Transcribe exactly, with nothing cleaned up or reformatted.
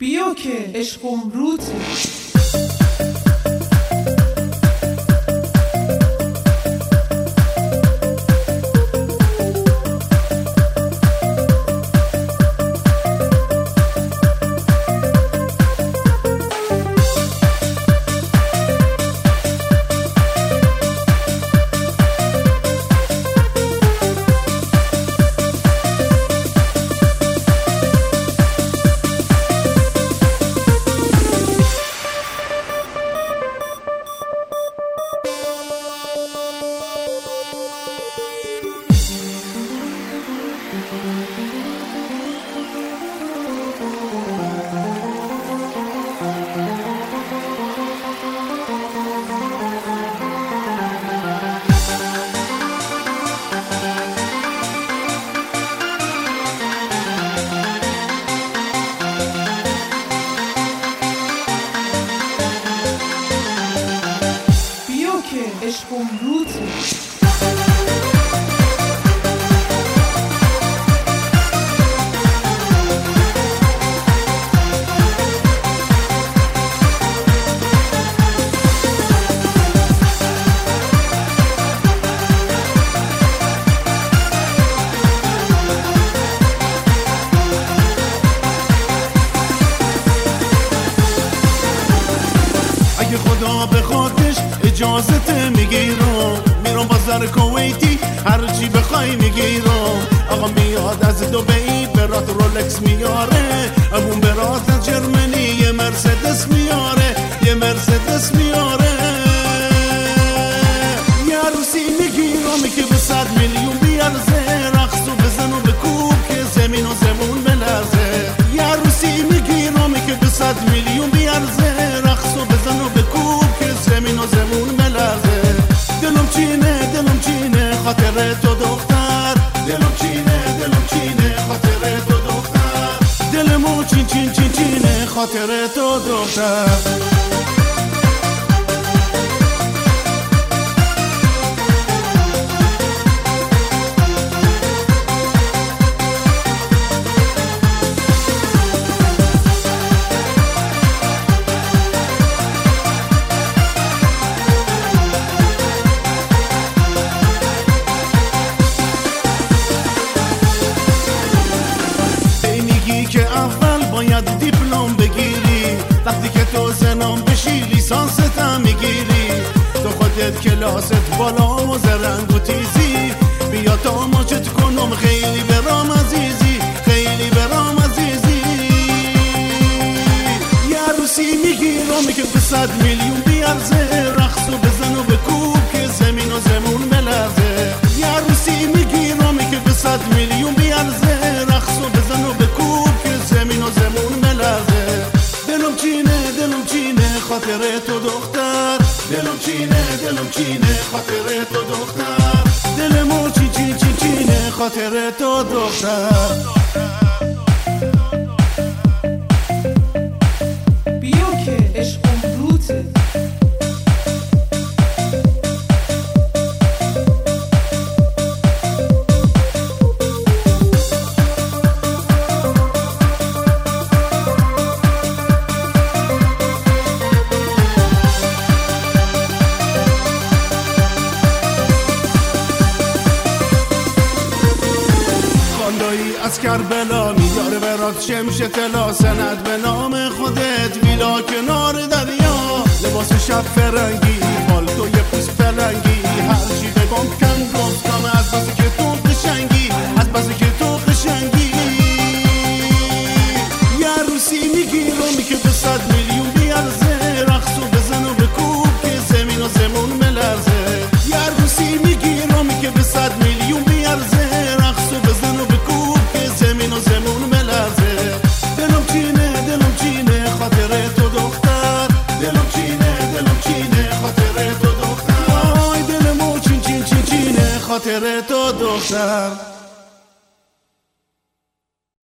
بیا که عشقم روته. عشقم روته. اگه خدا بخوادش اجازت میگیرم، میرم بازار کویتی هرچی بخوای میگیرم. آقا میاد از دبی برات رولکس میاره، امون برات از جرمنی یه مرسدس میاره، یه مرسدس میاره. یه عروسی میگیرم که به صد میلیون بیارزه، رقصو بزن و بکوب که زمین و زمون بلرزه. یه عروسی میگیرم که به صد میلیون بیارزه، رقصو بزن و بکوب که زمین و زمون بلرزه. دلم چینه دلم چینه خاطر تو دختر، دلم چینه دلم چینه خاطر تو دختر، دلمو چین چین چین چینه خاطر تو دختر. که اول باید دیپلم بگیری، وقتی که تو زنم بشی لیسانست هم میگیری. تو خودت کلاست بالا و زرنگ و تیزی، بیا تا ماچت کنم خیلی برام عزیزی، خیلی برام عزیزی. یه عروسی میگیرم که به صد میلیون بیارزه، رقصو بزن و بکوب که زمین و زمون بلرزه. یه عروسی میگیرم که به صد میلیون بیارزه، رقصو بزن و بکوب زمین و زمون بلرزه. دلم چینه دلم چینه خاطر تو دختر، دلم چینه دلم چینه خاطر تو دختر، دلمو چی چی چی چینه خاطر تو دختر. بیا که عشقم روته. از کربلا میاره برات شمش طلا، سند به نام خودت، ویلا کنار دریا، لباس شب فرنگی، پالتوی پوست پلنگی. هرچی بگم کم گفتم از بس که تو قشنگی، از بس که تو قشنگی. یه عروسی میگیرم که به صد میلیون بیارزه، رقصو بزن و بکوب که زمین و زمون بلرزه. یه عروسی میگیرم که به صد میلیون بیارزه، رقصو بزن و بکوب زمین و زمون بلرزه. دلم چینه دلم چینه خاطر تو دختر، دلم چینه دلم چینه خاطر تو دختر، وای دلمو چین چین چین چینه خاطر تو دختر.